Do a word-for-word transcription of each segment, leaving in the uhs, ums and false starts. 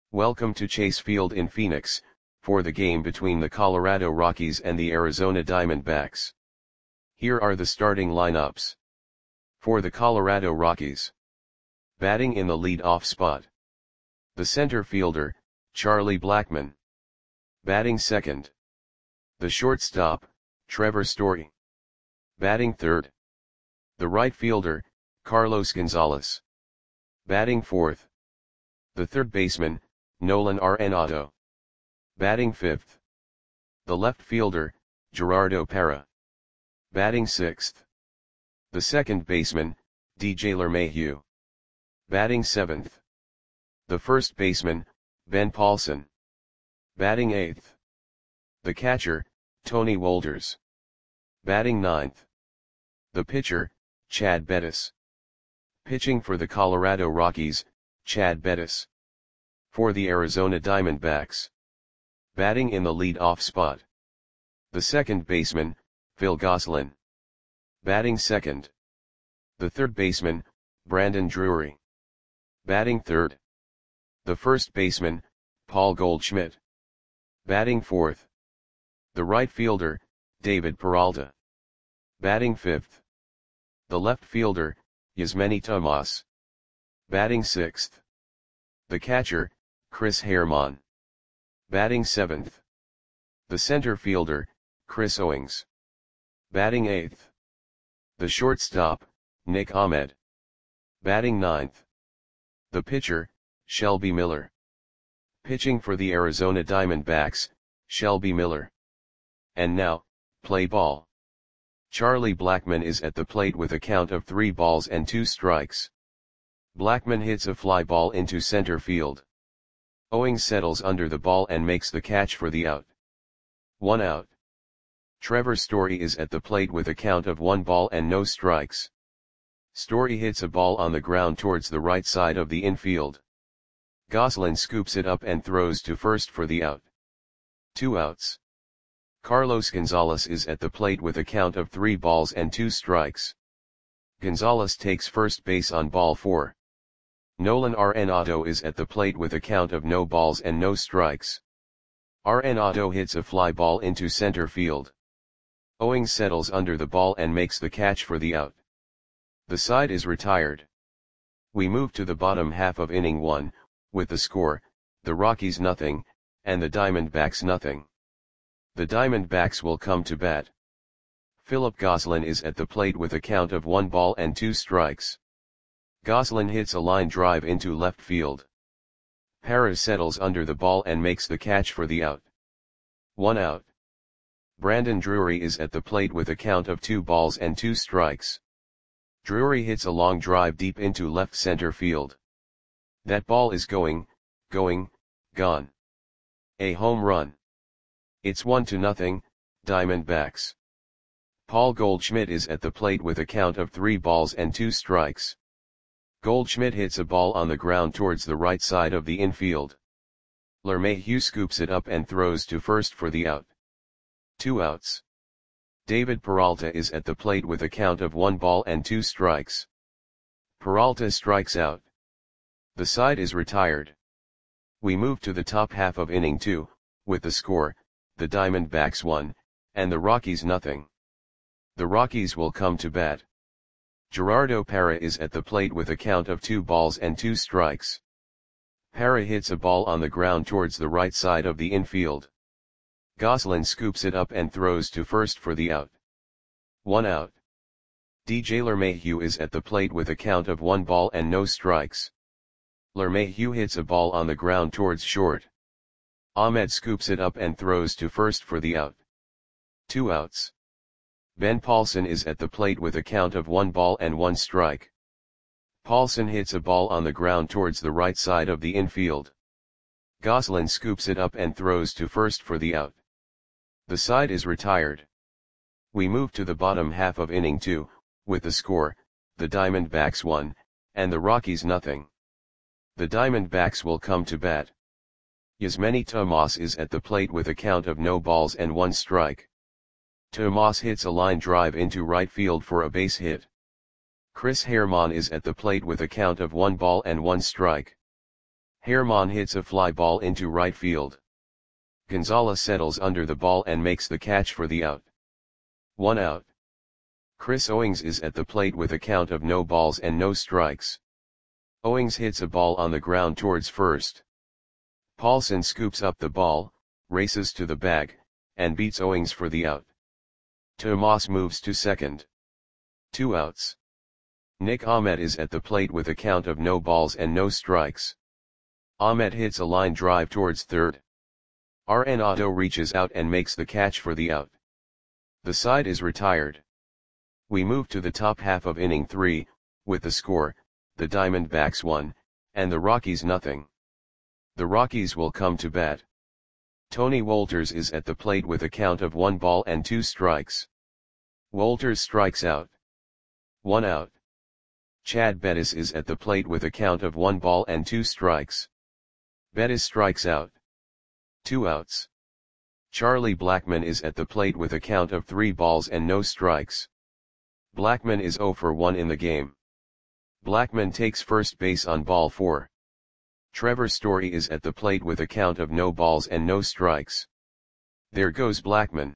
Welcome to Chase Field in Phoenix, for the game between the Colorado Rockies and the Arizona Diamondbacks. Here are the starting lineups. For the Colorado Rockies. Batting in the lead-off spot. The center fielder, Charlie Blackmon. Batting second. The shortstop, Trevor Story. Batting third. The right fielder, Carlos Gonzalez. Batting fourth. The third baseman, Nolan Arenado. Batting fifth. The left fielder, Gerardo Parra. Batting sixth. The second baseman, D J LeMahieu. Batting seventh. The first baseman, Ben Paulson. Batting eighth. The catcher, Tony Wolders. Batting ninth. The pitcher, Chad Bettis. Pitching for the Colorado Rockies, Chad Bettis. For the Arizona Diamondbacks. Batting in the lead-off spot. The second baseman, Phil Gosselin. Batting second. The third baseman, Brandon Drury. Batting third. The first baseman, Paul Goldschmidt. Batting fourth. The right fielder, David Peralta. Batting fifth. The left fielder, Yasmany Tomas. Batting sixth. The catcher, Chris Herrmann. Batting seventh. The center fielder, Chris Owings. Batting eighth. The shortstop, Nick Ahmed. Batting ninth. The pitcher, Shelby Miller. Pitching for the Arizona Diamondbacks, Shelby Miller. And now, play ball. Charlie Blackmon is at the plate with a count of three balls and two strikes. Blackmon hits a fly ball into center field. Owings settles under the ball and makes the catch for the out. One out. Trevor Story is at the plate with a count of one ball and no strikes. Story hits a ball on the ground towards the right side of the infield. Gosselin scoops it up and throws to first for the out. Two outs. Carlos Gonzalez is at the plate with a count of three balls and two strikes. Gonzalez takes first base on ball four. Nolan Arenado is at the plate with a count of no balls and no strikes. Arenado hits a fly ball into center field. Owings settles under the ball and makes the catch for the out. The side is retired. We move to the bottom half of inning one, with the score, the Rockies nothing, and the Diamondbacks nothing. The Diamondbacks will come to bat. Philip Gosselin is at the plate with a count of one ball and two strikes. Gosselin hits a line drive into left field. Parra settles under the ball and makes the catch for the out. One out. Brandon Drury is at the plate with a count of two balls and two strikes. Drury hits a long drive deep into left center field. That ball is going, going, gone. A home run. It's one to nothing, Diamondbacks. Paul Goldschmidt is at the plate with a count of three balls and two strikes. Goldschmidt hits a ball on the ground towards the right side of the infield. LeMahieu scoops it up and throws to first for the out. Two outs. David Peralta is at the plate with a count of one ball and two strikes. Peralta strikes out. The side is retired. We move to the top half of inning two, with the score, the Diamondbacks one, and the Rockies nothing. The Rockies will come to bat. Gerardo Parra is at the plate with a count of two balls and two strikes. Parra hits a ball on the ground towards the right side of the infield. Gosselin scoops it up and throws to first for the out. One out. D J LeMahieu is at the plate with a count of one ball and no strikes. LeMahieu hits a ball on the ground towards short. Ahmed scoops it up and throws to first for the out. Two outs. Ben Paulson is at the plate with a count of one ball and one strike. Paulson hits a ball on the ground towards the right side of the infield. Gosselin scoops it up and throws to first for the out. The side is retired. We move to the bottom half of inning two, with the score, the Diamondbacks one, and the Rockies nothing. The Diamondbacks will come to bat. Yasmany Tomas is at the plate with a count of no balls and one strike. Tomas hits a line drive into right field for a base hit. Chris Herrmann is at the plate with a count of one ball and one strike. Herman hits a fly ball into right field. Gonzalez settles under the ball and makes the catch for the out. One out. Chris Owings is at the plate with a count of no balls and no strikes. Owings hits a ball on the ground towards first. Paulson scoops up the ball, races to the bag, and beats Owings for the out. Tomas moves to second. Two outs. Nick Ahmed is at the plate with a count of no balls and no strikes. Ahmed hits a line drive towards third. Arenado reaches out and makes the catch for the out. The side is retired. We move to the top half of inning three, with the score, the Diamondbacks one, and the Rockies nothing. The Rockies will come to bat. Tony Wolters is at the plate with a count of one ball and two strikes. Wolters strikes out. One out. Chad Bettis is at the plate with a count of one ball and two strikes. Bettis strikes out. Two outs. Charlie Blackmon is at the plate with a count of three balls and no strikes. Blackmon is oh for one in the game. Blackmon takes first base on ball four. Trevor Story is at the plate with a count of no balls and no strikes. There goes Blackmon.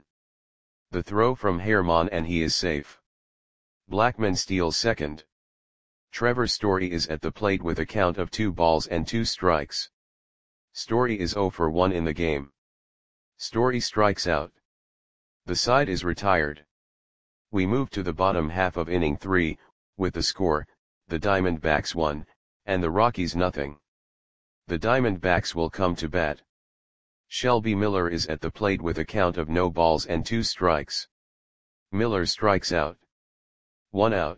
The throw from Herman and he is safe. Blackmon steals second. Trevor Story is at the plate with a count of two balls and two strikes. Story is oh for one in the game. Story strikes out. The side is retired. We move to the bottom half of inning three, with the score, the Diamondbacks one, and the Rockies nothing. The Diamondbacks will come to bat. Shelby Miller is at the plate with a count of no balls and two strikes. Miller strikes out. One out.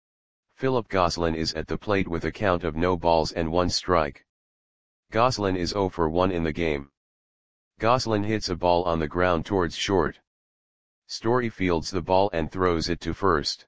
Philip Gosselin is at the plate with a count of no balls and one strike. Gosselin is oh for one in the game. Gosselin hits a ball on the ground towards short. Story fields the ball and throws it to first.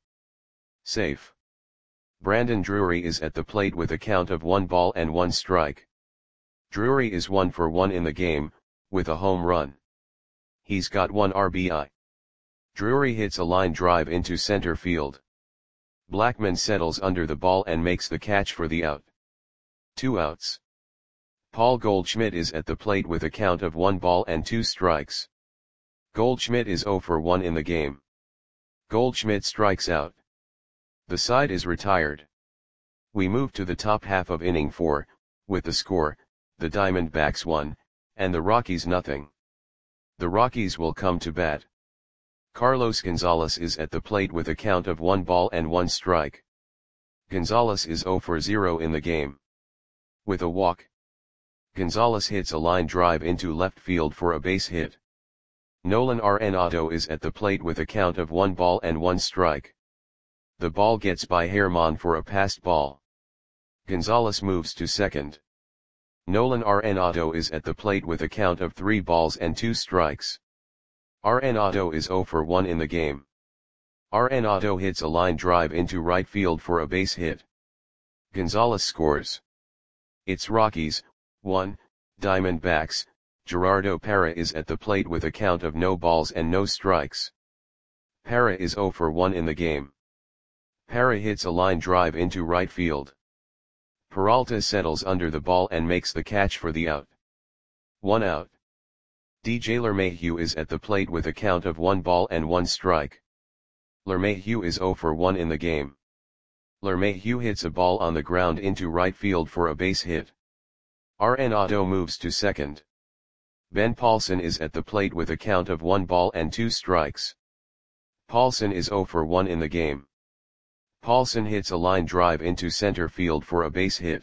Safe. Brandon Drury is at the plate with a count of one ball and one strike. Drury is one for one in the game, with a home run. He's got one R B I. Drury hits a line drive into center field. Blackmon settles under the ball and makes the catch for the out. Two outs. Paul Goldschmidt is at the plate with a count of one ball and two strikes. Goldschmidt is oh for one in the game. Goldschmidt strikes out. The side is retired. We move to the top half of inning four, with the score, the Diamondbacks one, and the Rockies nothing. The Rockies will come to bat. Carlos Gonzalez is at the plate with a count of one ball and one strike. Gonzalez is oh for zero in the game. With a walk. Gonzalez hits a line drive into left field for a base hit. Nolan Arenado is at the plate with a count of one ball and one strike. The ball gets by Herman for a passed ball. Gonzalez moves to second. Nolan Arenado is at the plate with a count of three balls and two strikes. Arenado is oh for one in the game. Arenado hits a line drive into right field for a base hit. Gonzalez scores. It's Rockies, one, Diamondbacks. Gerardo Parra is at the plate with a count of no balls and no strikes. Parra is oh for one in the game. Parra hits a line drive into right field. Peralta settles under the ball and makes the catch for the out. One out. D J LeMahieu is at the plate with a count of one ball and one strike. LeMahieu is oh for one in the game. LeMahieu hits a ball on the ground into right field for a base hit. Arenado moves to second. Ben Paulson is at the plate with a count of one ball and two strikes. Paulson is oh for one in the game. Paulson hits a line drive into center field for a base hit.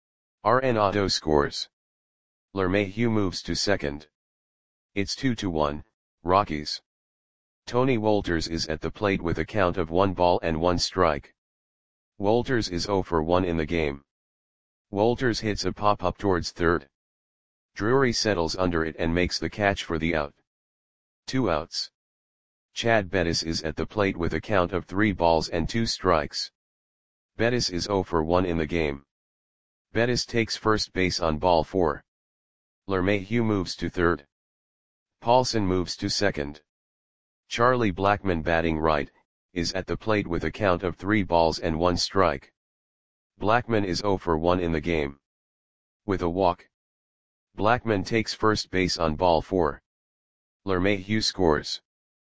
Arenado scores. LeMahieu moves to second. It's two to one, Rockies. Tony Wolters is at the plate with a count of one ball and one strike. Wolters is oh for one in the game. Wolters hits a pop-up towards third. Drury settles under it and makes the catch for the out. Two outs. Chad Bettis is at the plate with a count of three balls and two strikes. Bettis is oh for one in the game. Bettis takes first base on ball four. LeMahieu moves to third. Paulson moves to second. Charlie Blackmon, batting right, is at the plate with a count of three balls and one strike. Blackmon is oh for one in the game. With a walk. Blackman takes first base on ball four. LeMahieu scores.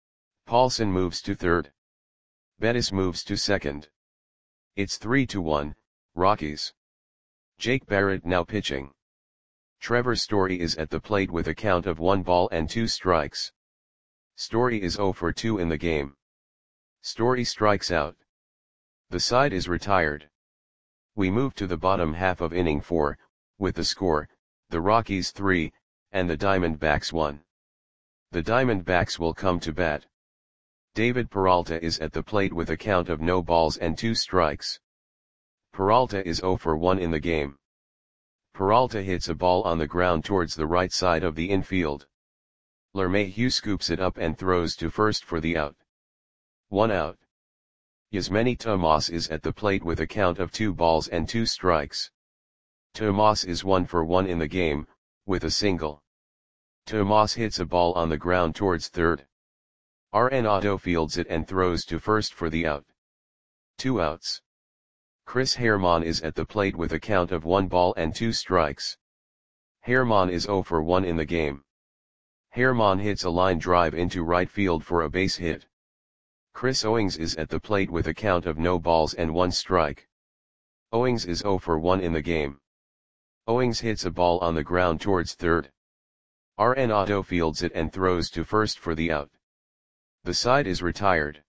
Paulson moves to third. Bettis moves to second. It's three to one, Rockies. Jake Barrett now pitching. Trevor Story is at the plate with a count of one ball and two strikes. Story is zero for two in the game. Story strikes out. The side is retired. We move to the bottom half of inning four, with the score, the Rockies three, and the Diamondbacks one. The Diamondbacks will come to bat. David Peralta is at the plate with a count of no balls and two strikes. Peralta is zero for one in the game. Peralta hits a ball on the ground towards the right side of the infield. LeMahieu scoops it up and throws to first for the out. One out. Yasmany Tomas is at the plate with a count of two balls and two strikes. Tomas is one for one in the game, with a single. Tomas hits a ball on the ground towards third. Arenado fields it and throws to first for the out. Two outs. Chris Herrmann is at the plate with a count of one ball and two strikes. Herrmann is zero for one in the game. Herrmann hits a line drive into right field for a base hit. Chris Owings is at the plate with a count of no balls and one strike. Owings is zero for one in the game. Owings hits a ball on the ground towards third. Arenado fields it and throws to first for the out. The side is retired.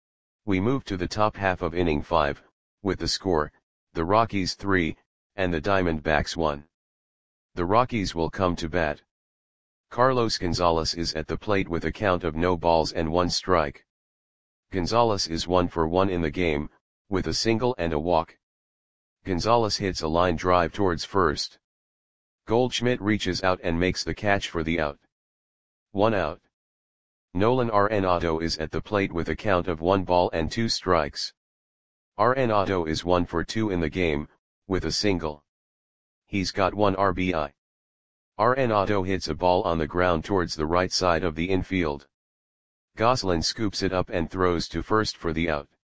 We move to the top half of inning five, with the score, the Rockies three, and the Diamondbacks one. The Rockies will come to bat. Carlos Gonzalez is at the plate with a count of no balls and one strike. Gonzalez is one for one in the game, with a single and a walk. Gonzalez hits a line drive towards first. Goldschmidt reaches out and makes the catch for the out. One out. Nolan Arenado is at the plate with a count of one ball and two strikes. Arenado is one for two in the game, with a single. He's got one R B I. Arenado hits a ball on the ground towards the right side of the infield. Goslin scoops it up and throws to first for the out.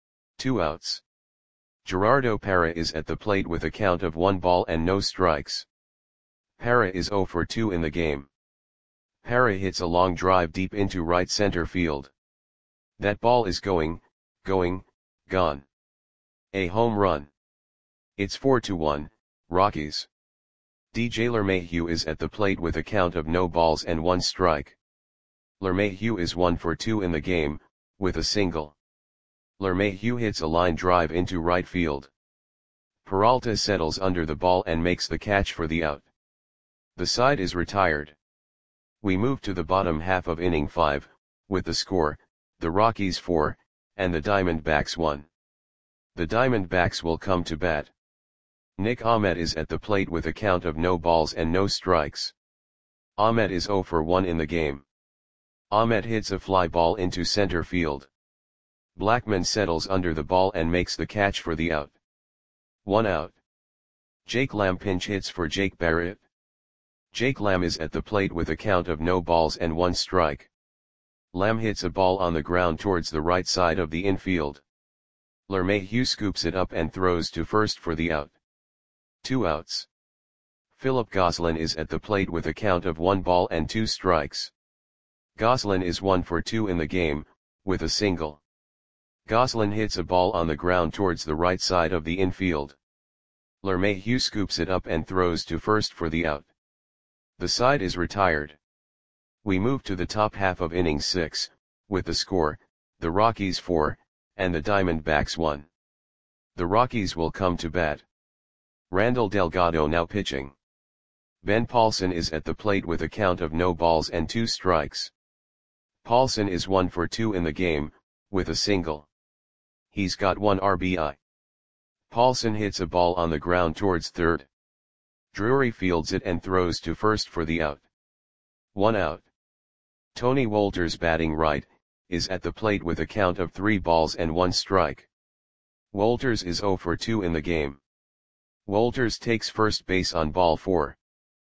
Two outs. Gerardo Parra is at the plate with a count of one ball and no strikes. Parra is zero for two in the game. Parra hits a long drive deep into right center field. That ball is going, going, gone. A home run. It's four to one, Rockies. D J LeMahieu is at the plate with a count of no balls and one strike. LeMahieu is one for two in the game, with a single. LeMahieu hits a line drive into right field. Peralta settles under the ball and makes the catch for the out. The side is retired. We move to the bottom half of inning five, with the score, the Rockies four, and the Diamondbacks one. The Diamondbacks will come to bat. Nick Ahmed is at the plate with a count of no balls and no strikes. Ahmed is zero for one in the game. Ahmed hits a fly ball into center field. Blackman settles under the ball and makes the catch for the out. One out. Jake Lamb pinch hits for Jake Barrett. Jake Lamb is at the plate with a count of no balls and one strike. Lamb hits a ball on the ground towards the right side of the infield. LeMahieu scoops it up and throws to first for the out. Two outs. Philip Goslin is at the plate with a count of one ball and two strikes. Goslin is one for two in the game, with a single. Goslin hits a ball on the ground towards the right side of the infield. LeMahieu scoops it up and throws to first for the out. The side is retired. We move to the top half of inning six, with the score, the Rockies four, and the Diamondbacks one. The Rockies will come to bat. Randall Delgado now pitching. Ben Paulson is at the plate with a count of no balls and two strikes. Paulson is one for two in the game, with a single. He's got one R B I. Paulson hits a ball on the ground towards third. Drury fields it and throws to first for the out. One out. Tony Wolters batting right, is at the plate with a count of three balls and one strike. Wolters is zero for two in the game. Wolters takes first base on ball four.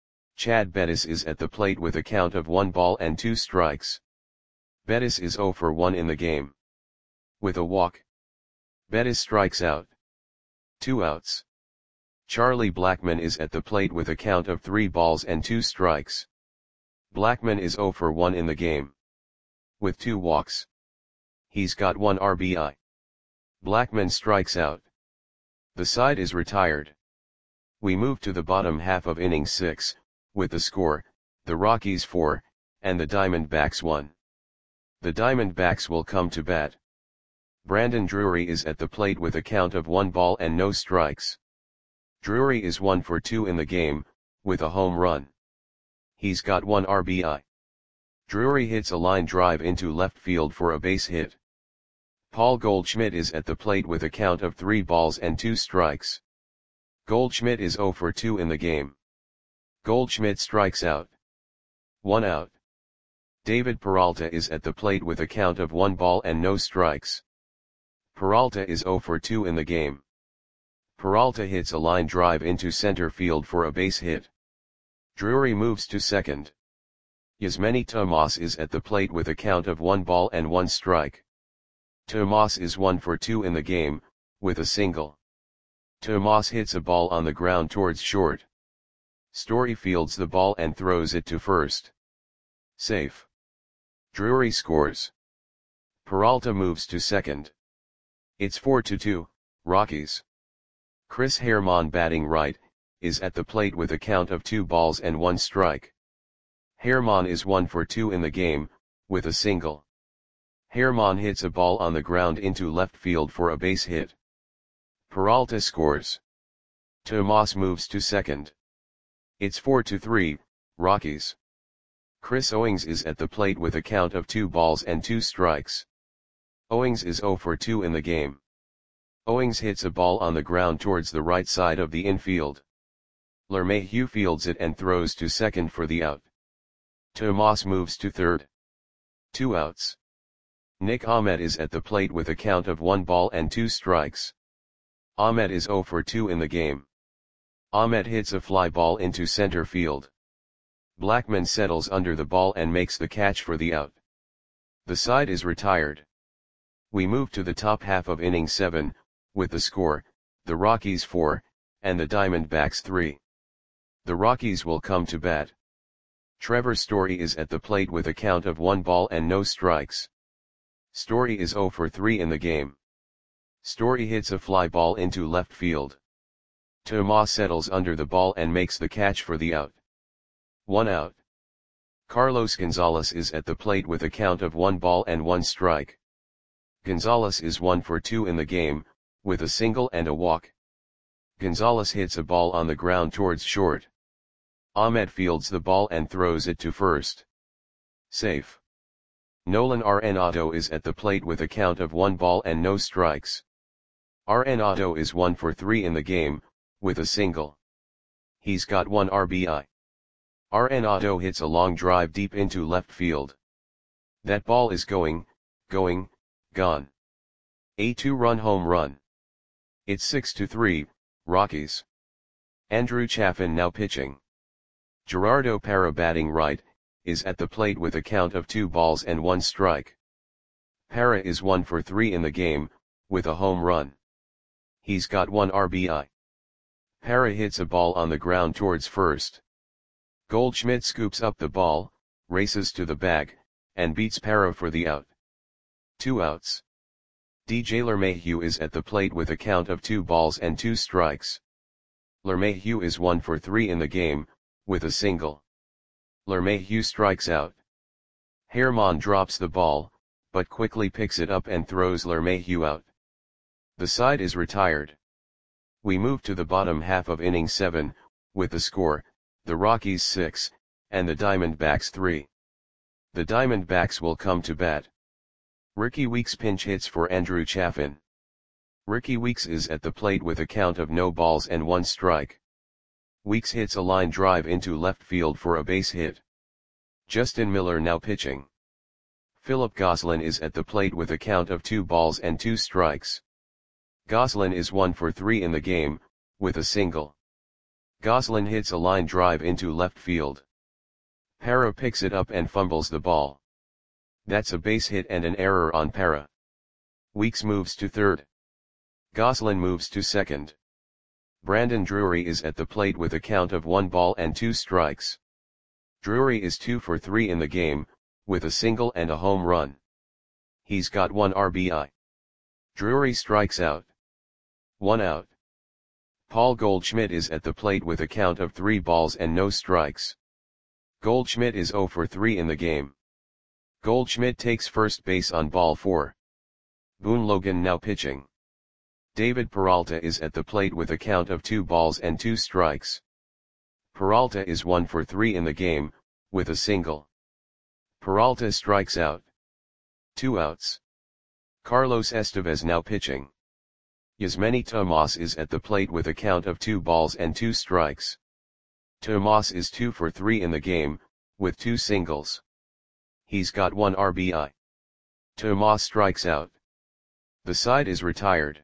Chad Bettis is at the plate with a count of one ball and two strikes. Bettis is zero for one in the game. With a walk. Bettis strikes out. Two outs. Charlie Blackmon is at the plate with a count of three balls and two strikes. Blackmon is zero for one in the game. With two walks. He's got one R B I. Blackmon strikes out. The side is retired. We move to the bottom half of inning six, with the score, the Rockies four, and the Diamondbacks one. The Diamondbacks will come to bat. Brandon Drury is at the plate with a count of one ball and no strikes. Drury is one for two in the game, with a home run. He's got one R B I. Drury hits a line drive into left field for a base hit. Paul Goldschmidt is at the plate with a count of three balls and two strikes. Goldschmidt is zero for two in the game. Goldschmidt strikes out. One out. David Peralta is at the plate with a count of one ball and no strikes. Peralta is zero for two in the game. Peralta hits a line drive into center field for a base hit. Drury moves to second. Yasmany Tomas is at the plate with a count of one ball and one strike. Tomas is one for two in the game, with a single. Tomas hits a ball on the ground towards short. Story fields the ball and throws it to first. Safe. Drury scores. Peralta moves to second. It's four to two, Rockies. Chris Herrmann, batting right, is at the plate with a count of two balls and one strike. Herrmann is one for two in the game, with a single. Herrmann hits a ball on the ground into left field for a base hit. Peralta scores. Tomas moves to second. It's four to three, Rockies. Chris Owings is at the plate with a count of two balls and two strikes. Owings is zero for two in the game. Owings hits a ball on the ground towards the right side of the infield. LeMahieu fields it and throws to second for the out. Tomas moves to third. Two outs. Nick Ahmed is at the plate with a count of one ball and two strikes. Ahmed is zero for two in the game. Ahmed hits a fly ball into center field. Blackmon settles under the ball and makes the catch for the out. The side is retired. We move to the top half of inning seven, with the score, the Rockies four, and the Diamondbacks three. The Rockies will come to bat. Trevor Story is at the plate with a count of one ball and no strikes. Story is zero for three in the game. Story hits a fly ball into left field. Tomas settles under the ball and makes the catch for the out. One out. Carlos Gonzalez is at the plate with a count of one ball and one strike. Gonzalez is one for two in the game, with a single and a walk. Gonzalez hits a ball on the ground towards short. Ahmed fields the ball and throws it to first. Safe. Nolan Arenado is at the plate with a count of one ball and no strikes. Arenado is one for three in the game, with a single. He's got one R B I. Arenado hits a long drive deep into left field. That ball is going, going, gone. A two-run home run. It's six to three, Rockies. Andrew Chafin now pitching. Gerardo Parra, batting right, is at the plate with a count of two balls and one strike. Parra is one for three in the game, with a home run. He's got one R B I. Parra hits a ball on the ground towards first. Goldschmidt scoops up the ball, races to the bag, and beats Parra for the out. Two outs. D J LeMahieu is at the plate with a count of two balls and two strikes. LeMahieu is one for three in the game, with a single. LeMahieu strikes out. Herrmann drops the ball, but quickly picks it up and throws LeMahieu out. The side is retired. We move to the bottom half of inning seven, with the score, the Rockies six, and the Diamondbacks three. The Diamondbacks will come to bat. Ricky Weeks pinch hits for Andrew Chafin. Ricky Weeks is at the plate with a count of no balls and one strike. Weeks hits a line drive into left field for a base hit. Justin Miller now pitching. Philip Gosselin is at the plate with a count of two balls and two strikes. Gosselin is one for three in the game, with a single. Gosselin hits a line drive into left field. Parra picks it up and fumbles the ball. That's a base hit and an error on Parra. Weeks moves to third. Gosselin moves to second. Brandon Drury is at the plate with a count of one ball and two strikes. Drury is two for three in the game, with a single and a home run. He's got one R B I. Drury strikes out. One out. Paul Goldschmidt is at the plate with a count of three balls and no strikes. Goldschmidt is zero for three in the game. Goldschmidt takes first base on ball four. Boone Logan now pitching. David Peralta is at the plate with a count of two balls and two strikes. Peralta is one for three in the game, with a single. Peralta strikes out. Two outs. Carlos Estevez now pitching. Yasmany Tomas is at the plate with a count of two balls and two strikes. Tomas is two for three in the game, with two singles. He's got one R B I. Tomas strikes out. The side is retired.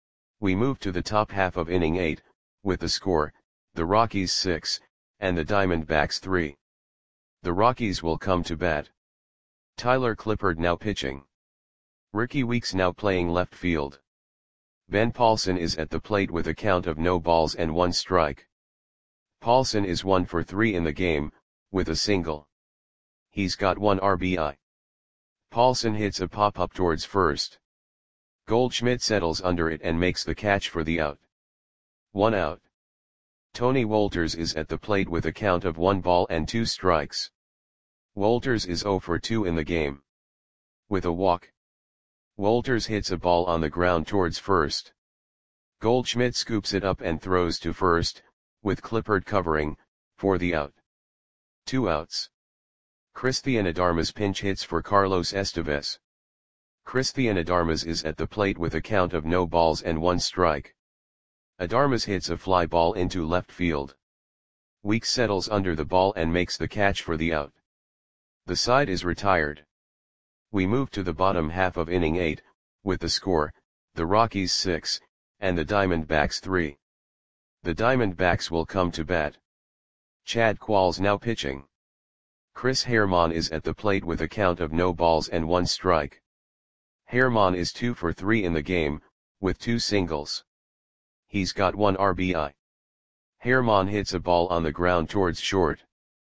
We move to the top half of inning eight, with the score, the Rockies six, and the Diamondbacks three. The Rockies will come to bat. Tyler Clippard now pitching. Ricky Weeks now playing left field. Ben Paulson is at the plate with a count of no balls and one strike. Paulson is one for three in the game, with a single. He's got one R B I. Paulson hits a pop-up towards first. Goldschmidt settles under it and makes the catch for the out. One out. Tony Wolters is at the plate with a count of one ball and two strikes. Wolters is zero for two in the game. With a walk. Wolters hits a ball on the ground towards first. Goldschmidt scoops it up and throws to first, with Clippard covering, for the out. Two outs. Christian Adarmas pinch hits for Carlos Estevez. Christian Adarmas is at the plate with a count of no balls and one strike. Adarmas hits a fly ball into left field. Weeks settles under the ball and makes the catch for the out. The side is retired. We move to the bottom half of inning eight, with the score, the Rockies six, and the Diamondbacks three. The Diamondbacks will come to bat. Chad Qualls now pitching. Chris Herrmann is at the plate with a count of no balls and one strike. Herrmann is two for three in the game, with two singles. He's got one R B I. Herrmann hits a ball on the ground towards short.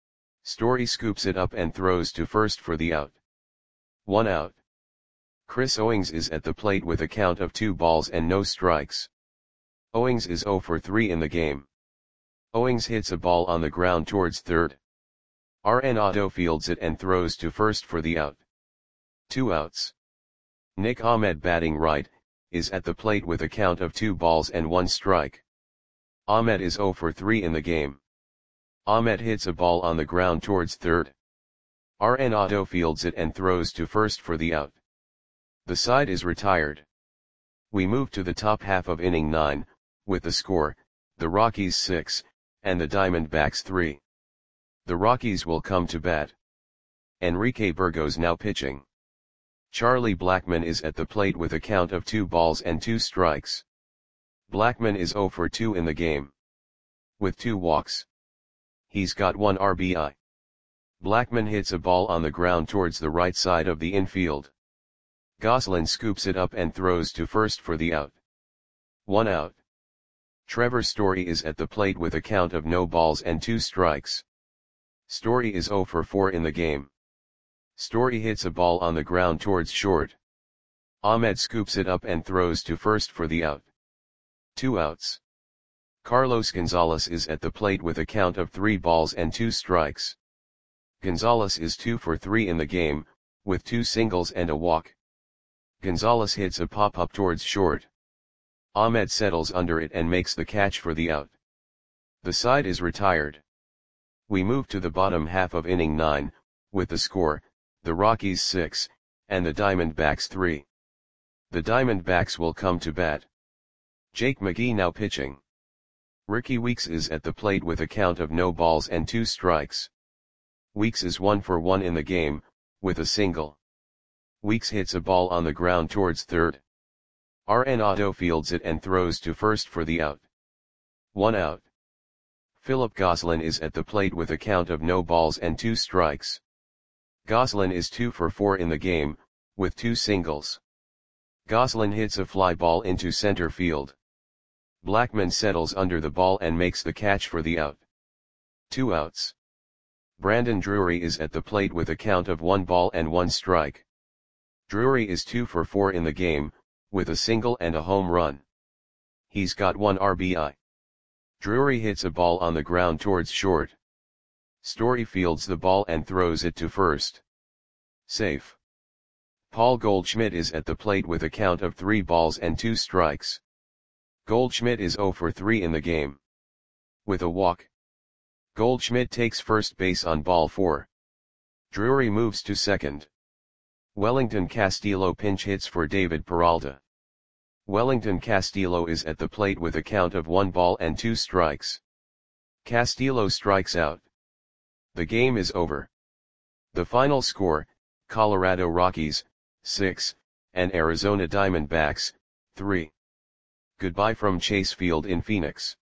Story scoops it up and throws to first for the out. One out. Chris Owings is at the plate with a count of two balls and no strikes. Owings is zero for three in the game. Owings hits a ball on the ground towards third. Arenado fields it and throws to first for the out. Two outs. Nick Ahmed batting right, is at the plate with a count of two balls and one strike. Ahmed is zero for three in the game. Ahmed hits a ball on the ground towards third. Arenado fields it and throws to first for the out. The side is retired. We move to the top half of inning nine, with the score, the Rockies six, and the Diamondbacks three. The Rockies will come to bat. Enrique Burgos now pitching. Charlie Blackmon is at the plate with a count of two balls and two strikes. Blackmon is zero for two in the game. With two walks. He's got one R B I. Blackmon hits a ball on the ground towards the right side of the infield. Goslin scoops it up and throws to first for the out. One out. Trevor Story is at the plate with a count of no balls and two strikes. Story is zero for four in the game. Story hits a ball on the ground towards short. Ahmed scoops it up and throws to first for the out. Two outs. Carlos Gonzalez is at the plate with a count of three balls and two strikes. Gonzalez is two for three in the game, with two singles and a walk. Gonzalez hits a pop-up towards short. Ahmed settles under it and makes the catch for the out. The side is retired. We move to the bottom half of inning nine, with the score, the Rockies six, and the Diamondbacks three. The Diamondbacks will come to bat. Jake McGee now pitching. Ricky Weeks is at the plate with a count of no balls and two strikes. Weeks is one for one in the game, with a single. Weeks hits a ball on the ground towards third. Arenado fields it and throws to first for the out. One out. Philip Goslin is at the plate with a count of no balls and two strikes. Goslin is two for four in the game, with two singles. Goslin hits a fly ball into center field. Blackmon settles under the ball and makes the catch for the out. Two outs. Brandon Drury is at the plate with a count of one ball and one strike. Drury is two for four in the game, with a single and a home run. He's got one R B I. Drury hits a ball on the ground towards short. Story fields the ball and throws it to first. Safe. Paul Goldschmidt is at the plate with a count of three balls and two strikes. Goldschmidt is zero for three in the game. With a walk. Goldschmidt takes first base on ball four. Drury moves to second. Wellington Castillo pinch hits for David Peralta. Wellington Castillo is at the plate with a count of one ball and two strikes. Castillo strikes out. The game is over. The final score, Colorado Rockies, six, and Arizona Diamondbacks, three. Goodbye from Chase Field in Phoenix.